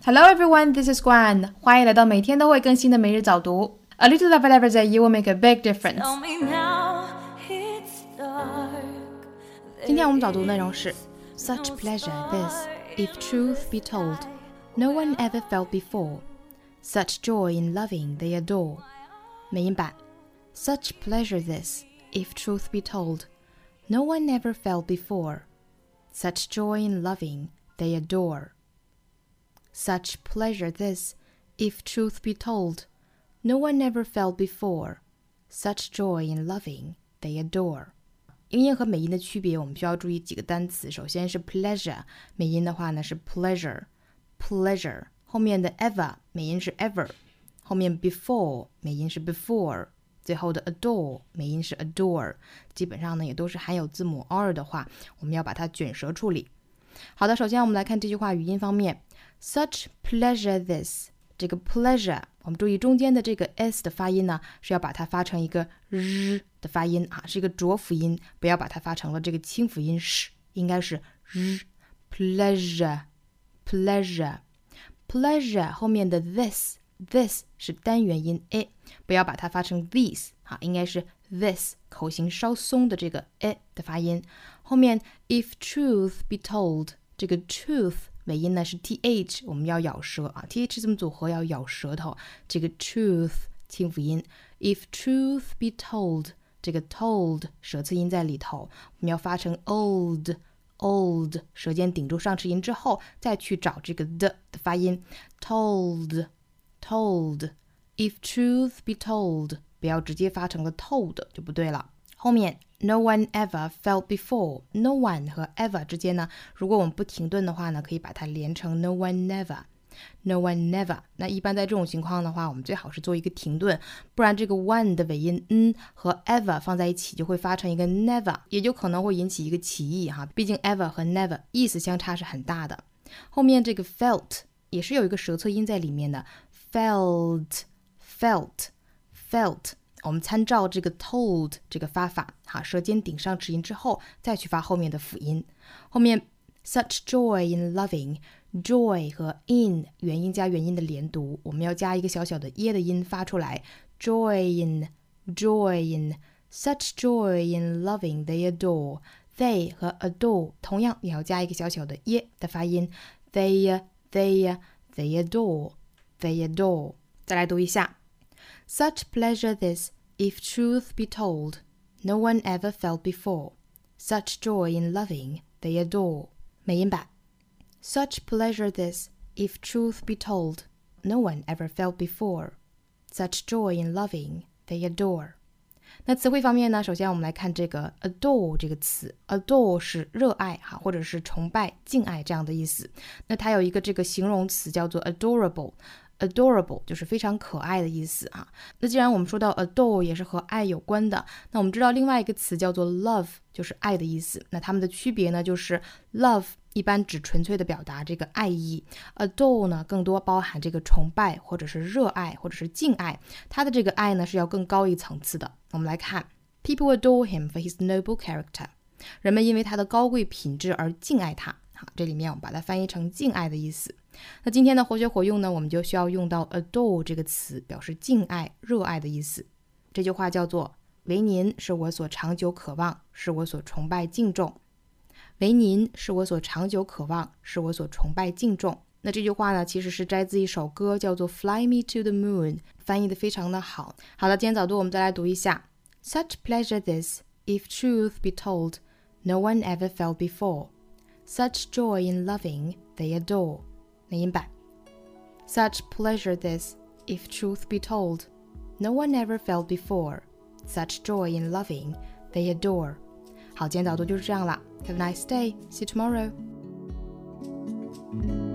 Hello everyone, this is Guan. 欢迎来到每天都会更新的每日早读。A little of every day will make a big difference. 今天我们早读的内容是 Such pleasure this, if truth be told, no one ever felt before. Such joy in loving they adore. 美音版 Such pleasure this, if truth be told, no one ever felt before. Such joy in loving they adore. Such pleasure this, if truth be told, no one ever felt before. Such joy in loving they adore. 英音和美音的区别，我们需要注意几个单词。首先是 pleasure， 美音的话呢是 pleasure， 后面的 ever 美音是 ever， 后面 before 美音是 before， 最后的 adore 美音是 adore， 基本上呢也都是含有字母 r 的话，我们要把它卷舌处理。好的，首先我们来看这句话语音方面 Such pleasure this， 这个 pleasure 我们注意中间的这个 s 的发音呢是要把它发成一个日的发音啊，是一个浊辅音，不要把它发成了这个清辅音sh，应该是日 pleasure 后面的 this 是单元音 a， 不要把它发成 these 啊，应该是 this 口型稍松的这个 a 的发音。后面 if truth be told， 这个 truth 尾音呢是 th， 我们要咬舌啊 th 字母组合要咬舌头，这个 truth 清辅音 if truth be told， 这个 told 舌次音在里头，我们要发成 old 舌尖顶住上齿音之后再去找这个的发音 told if truth be told， 不要直接发成了 told 就不对了。后面 no one ever felt before， no one 和 ever 之间呢，如果我们不停顿的话呢，可以把它连成 no one never。 那一般在这种情况的话，我们最好是做一个停顿，不然这个 one 的尾音和 ever 放在一起就会发成一个 never， 也就可能会引起一个歧义哈，毕竟 ever 和 never 意思相差是很大的。后面这个 felt 也是有一个舌侧音在里面的 felt， 我们参照这个 told 这个发法哈，舌尖顶上齿音之后再去发后面的辅音。后面 such joy in loving， joy 和 in 元音加元音的连读，我们要加一个小小的耶的音发出来 joy in such joy in loving they adore， they 和 adore 同样也要加一个小小的耶的发音 they adore。 再来读一下Such pleasure this, if truth be told, no one ever felt before. Such joy in loving they adore. 美音版 Such pleasure this, if truth be told, no one ever felt before. Such joy in loving they adore. 那词汇方面呢，首先我们来看这个 adore 这个词 adore 是热爱哈，或者是崇拜敬爱这样的意思。那它有一个这个形容词叫做 adorable 就是非常可爱的意思啊。那既然我们说到 adore 也是和爱有关的，那我们知道另外一个词叫做 love， 就是爱的意思。那它们的区别呢，就是 love 一般只纯粹的表达这个爱意， adore 呢更多包含这个崇拜或者是热爱或者是敬爱，它的这个爱呢是要更高一层次的。我们来看 People adore him for his noble character， 人们因为他的高贵品质而敬爱他。好，这里面我们把它翻译成敬爱的意思。那今天的活学活用呢，我们就需要用到 adore 这个词，表示敬爱热爱的意思。这句话叫做唯您是我所长久渴望，是我所崇拜敬重。唯您是我所长久渴望，是我所崇拜敬重。那这句话呢，其实是摘自一首歌，叫做 Fly Me to the Moon， 翻译的非常的好。好了，今天早读我们再来读一下 Such pleasure this, if truth be told, no one ever felt before. Such joy in loving they adore. 美音版 Such pleasure this, if truth be told, no one ever felt before. Such joy in loving they adore. 好，今天早读就是这样了。Have a nice day. See you tomorrow.